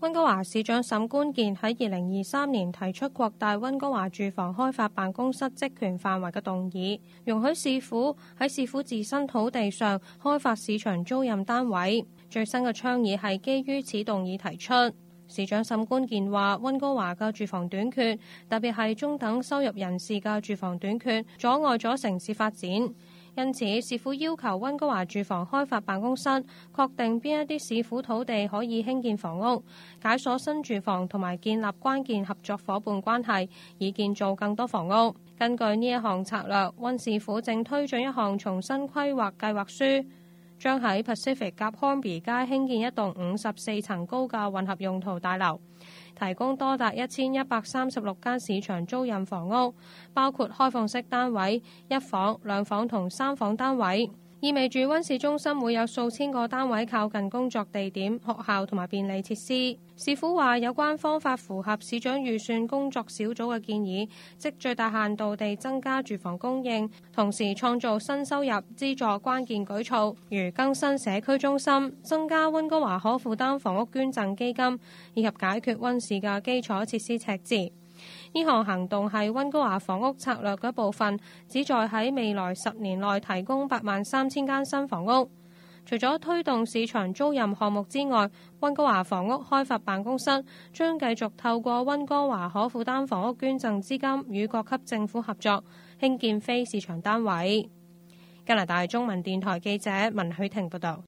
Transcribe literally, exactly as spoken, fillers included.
溫哥華市長沈觀健喺二零二三年提出擴大溫哥華住房開發辦公室職權範圍嘅動議，容許市府喺市府自身土地上開發市場租賃單位。最新嘅倡議係基於此動議提出。市長沈觀健話：溫哥華嘅住房短缺，特別係中等收入人士嘅住房短缺，阻礙咗城市發展。因此，市府要求溫哥華住房開發辦公室確定邊一啲市府土地可以興建房屋、解鎖新住房同埋建立關鍵合作夥伴關係，以建造更多房屋。根據呢一項策略，溫市府正推進一項重新規劃計劃書，將喺 Pacific 夾 Hornby 街興建一棟五十四層高嘅混合用途大樓，提供多達一千一百三十六間市場租賃房屋，包括開放式單位、一房、兩房同三房單位，意味住溫市中心會有數千個單位靠近工作地點、學校同埋便利設施。市府話有關方法符合市長預算工作小組嘅建議，即最大限度地增加住房供應，同時創造新收入資助關鍵舉措，如更新社區中心、增加溫哥華可負擔房屋捐贈基金，以及解決溫市嘅基礎設施赤字。呢項行動係溫哥華房屋策略嘅一部分，旨在喺未來十年內提供八萬三千間新房屋。除咗推動市場租賃項目之外，溫哥華房屋開發辦公室將繼續透過溫哥華可負擔房屋捐贈資金與各級政府合作，興建非市場單位。加拿大中文電台記者文許婷報道。